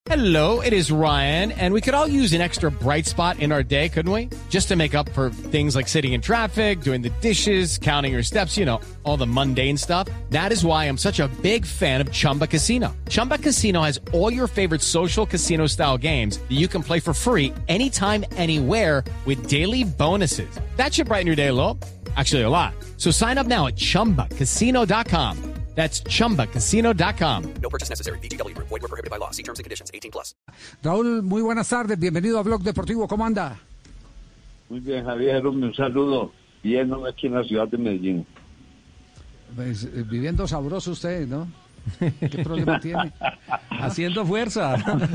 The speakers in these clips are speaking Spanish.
Hello, it is Ryan, and we could all use an extra bright spot in our day, couldn't we? Just to make up for things like sitting in traffic, doing the dishes, counting your steps, you know, all the mundane stuff. That is why I'm such a big fan of Chumba Casino. Chumba Casino has all your favorite social casino-style games that you can play for free anytime, anywhere with daily bonuses. That should brighten your day a little. Actually, a lot. So sign up now at ChumbaCasino.com. That's ChumbaCasino.com. No purchase necessary. VGW Group. Void where prohibited by law. See terms and conditions. 18+. Raúl, muy buenas tardes. Bienvenido a Blog Deportivo. ¿Cómo anda? Muy bien, Javier. Un saludo. Bien, aquí en la ciudad de Medellín. Pues, viviendo sabroso usted, ¿no? ¿Qué problema tiene? Haciendo fuerza.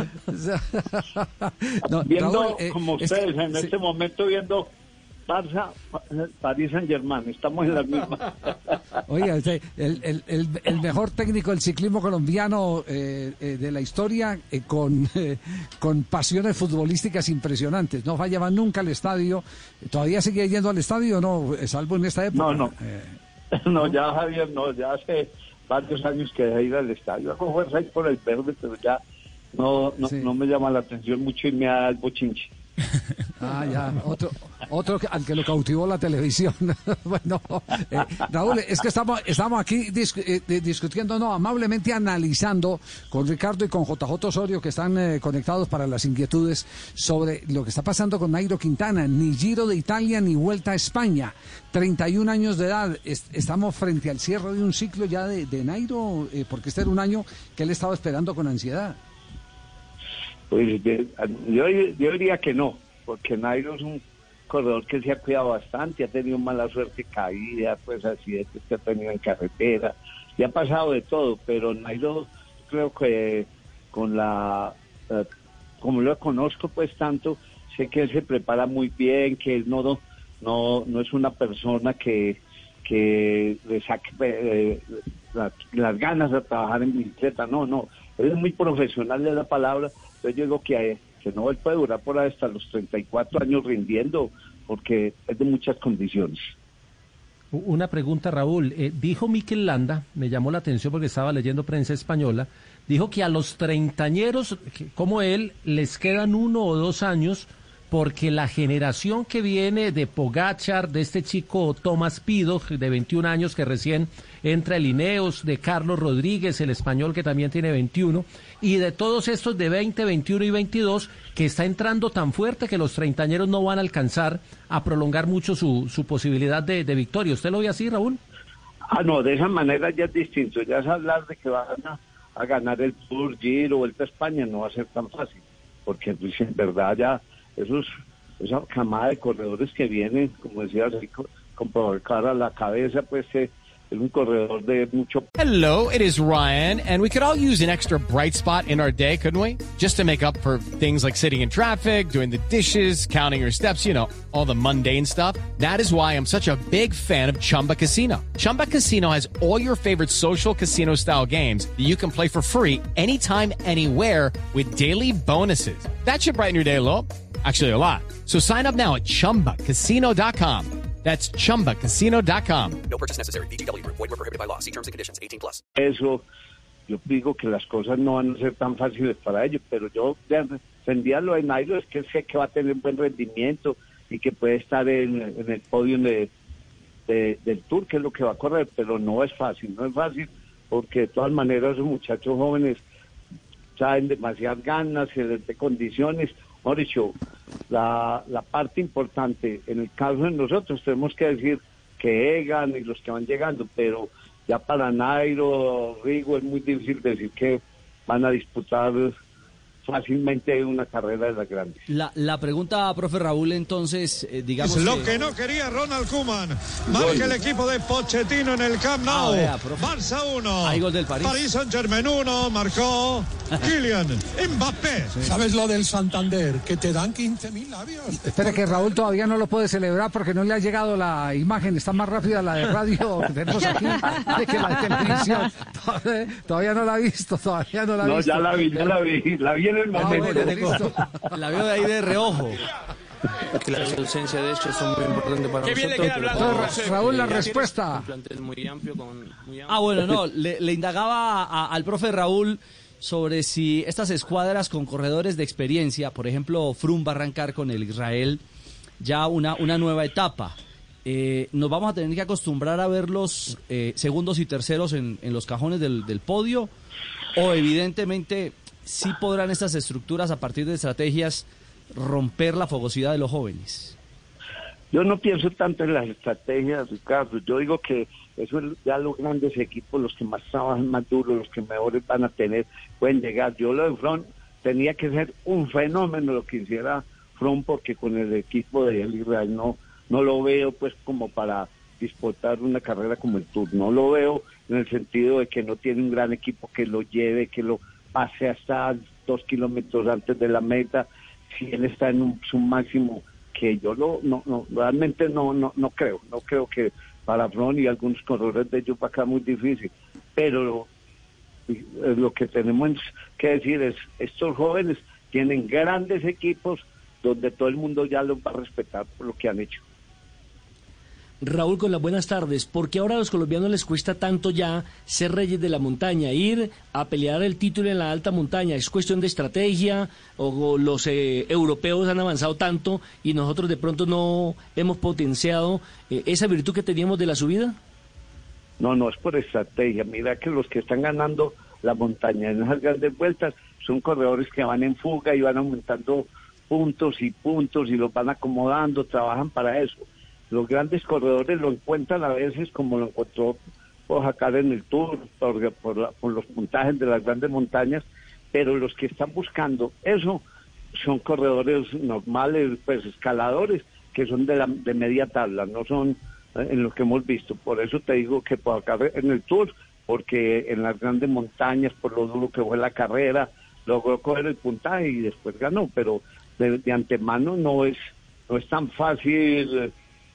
No, viendo, Raúl, como ustedes, en este momento viendo Barça, París Saint-Germain, estamos en la misma. Oiga, el mejor técnico del ciclismo colombiano de la historia, con pasiones futbolísticas impresionantes. No fallaba nunca al estadio. ¿Todavía sigue yendo al estadio o no? Salvo en esta época. No, ya Javier, no, ya hace varios años que dejé ir al estadio. Hago fuerza ahí por el verde, pero ya no me llama la atención mucho irme al bochinche. Ya, otro al que lo cautivó la televisión. Bueno, Raúl, es que estamos aquí discutiendo, amablemente analizando con Ricardo y con JJ Osorio, que están conectados para las inquietudes sobre lo que está pasando con Nairo Quintana. Ni Giro de Italia ni Vuelta a España. 31 años de edad. Estamos frente al cierre de un ciclo ya de Nairo, porque este era un año que él estaba esperando con ansiedad. Pues yo diría que no, porque Nairo es un corredor que se ha cuidado bastante, ha tenido mala suerte, caída, pues accidentes que ha tenido en carretera, y ha pasado de todo, pero Nairo creo que con como lo conozco pues tanto, sé que él se prepara muy bien, que él no es una persona que le saque las ganas de trabajar en bicicleta, no, él es muy profesional de la palabra. Yo digo que no, él puede durar por hasta los 34 años rindiendo, porque es de muchas condiciones. Una pregunta, Raúl. Dijo Mikel Landa, me llamó la atención porque estaba leyendo prensa española, dijo que a los treintañeros, como él, les quedan 1 o 2 años, porque la generación que viene de Pogačar, de este chico Tomás Pido, de 21 años, que recién entra el Ineos, de Carlos Rodríguez, el español, que también tiene 21, y de todos estos de 20, 21 y 22, que está entrando tan fuerte que los treintañeros no van a alcanzar a prolongar mucho su posibilidad de victoria. ¿Usted lo ve así, Raúl? No, de esa manera ya es distinto. Ya es hablar de que van a ganar el Tour, Giro, Vuelta a España, no va a ser tan fácil, porque pues, en verdad ya esa camada de corredores que vienen, como decía, con provocar a la cabeza, pues es un corredor de mucho. Hello, it is Ryan, and we could all use an extra bright spot in our day, couldn't we? Just to make up for things like sitting in traffic, doing the dishes, counting your steps, you know, all the mundane stuff. That is why I'm such a big fan of Chumba Casino. Chumba Casino has all your favorite social casino-style games that you can play for free anytime, anywhere with daily bonuses. That should brighten your day a little. Actually, a lot. So sign up now at ChumbaCasino.com. That's ChumbaCasino.com. No purchase necessary. VGW Group. Void where prohibited by law. See terms and conditions. 18+. Eso, yo digo que las cosas no van a ser tan fáciles para ellos, pero yo defendía lo de Nairo, es que sé que va a tener buen rendimiento y que puede estar en el podio del Tour, que es lo que va a correr, pero no es fácil porque de todas maneras esos muchachos jóvenes traen demasiadas ganas, de condiciones. Mauricio, la parte importante, en el caso de nosotros, tenemos que decir que Egan y los que van llegando, pero ya para Nairo, Rigo, es muy difícil decir que van a disputar fácilmente una carrera de las grandes. La pregunta, profe Raúl, entonces, digamos... Lo que no quería Ronald Koeman. Marca el equipo de Pochettino en el Camp Nou. Barça 1. Hay gol del París. Paris Saint-Germain 1. Marcó Kylian Mbappé. Sí. ¿Sabes lo del Santander? Que te dan 15.000 labios. Espere que Raúl todavía no lo puede celebrar porque no le ha llegado la imagen. Está más rápida la de radio que tenemos aquí que la de televisión. Todavía no la ha visto, No, ya la vi en el momento. La veo de ahí de reojo. Que la ausencia de ellos son muy importantes para nosotros. Raúl, la respuesta. Un plantel muy amplio, bueno, no, le indagaba al profe Raúl sobre si estas escuadras con corredores de experiencia, por ejemplo, Froome va a arrancar con el Israel ya una nueva etapa. ¿Nos vamos a tener que acostumbrar a ver los segundos y terceros en los cajones del podio? ¿O evidentemente sí podrán estas estructuras, a partir de estrategias, romper la fogosidad de los jóvenes? Yo no pienso tanto en las estrategias, Ricardo. Yo digo que eso es ya los grandes equipos, los que más trabajan, más duros, los que mejores van a tener, pueden llegar. Yo lo de Froome tenía que ser un fenómeno lo que hiciera Froome, porque con el equipo de él Israel no lo veo pues como para disputar una carrera como el Tour. No lo veo en el sentido de que no tiene un gran equipo que lo lleve, que lo pase hasta 2 kilómetros antes de la meta. Si él está en su máximo, que yo realmente no creo que para Froome y algunos corredores de ellos va a quedar muy difícil. Pero lo que tenemos que decir es, estos jóvenes tienen grandes equipos donde todo el mundo ya los va a respetar por lo que han hecho. Raúl, con las buenas tardes. ¿Por qué ahora a los colombianos les cuesta tanto ya ser reyes de la montaña, ir a pelear el título en la alta montaña? ¿Es cuestión de estrategia o los europeos han avanzado tanto y nosotros de pronto no hemos potenciado esa virtud que teníamos de la subida? No es por estrategia. Mira que los que están ganando la montaña en esas grandes vueltas son corredores que van en fuga y van aumentando puntos y los van acomodando, trabajan para eso. Los grandes corredores lo encuentran a veces como lo encontró Pogacar en el Tour, por los puntajes de las grandes montañas, pero los que están buscando eso son corredores normales, pues escaladores, que son de media tabla, no son en lo que hemos visto. Por eso te digo que Pogacar en el Tour, porque en las grandes montañas, por lo duro que fue la carrera, logró coger el puntaje y después ganó, pero de antemano no es tan fácil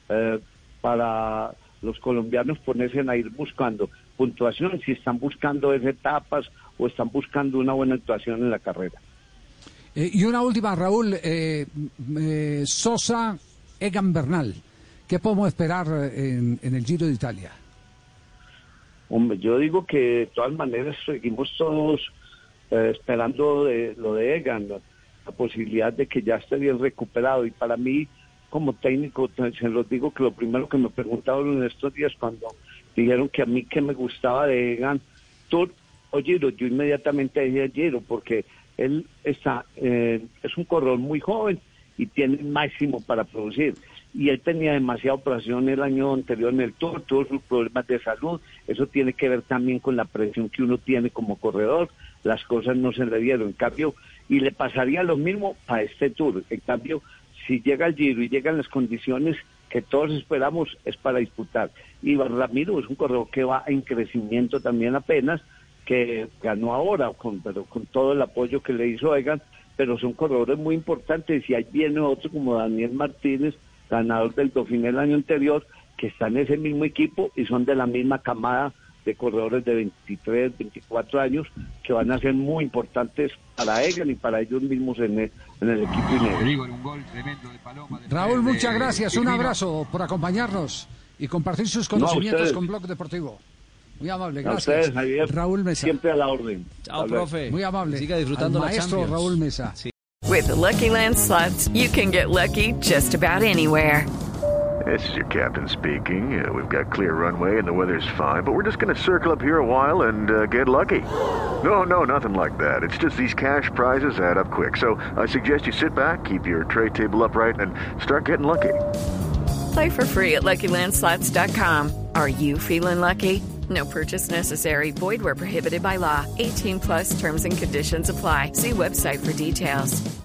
para los colombianos ponerse a ir buscando puntuación, si están buscando etapas o están buscando una buena actuación en la carrera. Y una última, Raúl, Sosa, Egan Bernal, ¿qué podemos esperar en el Giro de Italia? Hombre, yo digo que de todas maneras seguimos todos esperando lo de Egan, la posibilidad de que ya esté bien recuperado, y para mí como técnico, se los digo que lo primero que me preguntaron en estos días cuando dijeron que a mí que me gustaba de Egan, Tour o Giro, yo inmediatamente dije Giro, porque él es un corredor muy joven y tiene el máximo para producir, y él tenía demasiada operación el año anterior en el Tour, todos sus problemas de salud, eso tiene que ver también con la presión que uno tiene como corredor, las cosas no se le dieron, en cambio, y le pasaría lo mismo a este Tour, en cambio, si llega el Giro y llegan las condiciones que todos esperamos, es para disputar. Y Ramiro es un corredor que va en crecimiento también apenas, que ganó ahora, pero con todo el apoyo que le hizo Egan, pero son corredores muy importantes, y ahí viene otro como Daniel Martínez, ganador del Dauphiné el año anterior, que está en ese mismo equipo y son de la misma camada de corredores de 23, 24 años, que van a ser muy importantes para Egan y para ellos mismos en el equipo negro. Raúl, muchas gracias, un abrazo por acompañarnos y compartir sus conocimientos con Blog Deportivo. Muy amable, gracias. A ustedes, Javier, Raúl Mesa. Siempre a la orden. Chao, profe. Muy amable. Siga disfrutando al la maestro Champions. Raúl Mesa. Sí. With the Lucky Land Slots, you can get lucky just about anywhere. This is your captain speaking. We've got clear runway and the weather's fine, but we're just going to circle up here a while and get lucky. No, nothing like that. It's just these cash prizes add up quick. So I suggest you sit back, keep your tray table upright, and start getting lucky. Play for free at LuckyLandSlots.com. Are you feeling lucky? No purchase necessary. Void where prohibited by law. 18+ terms and conditions apply. See website for details.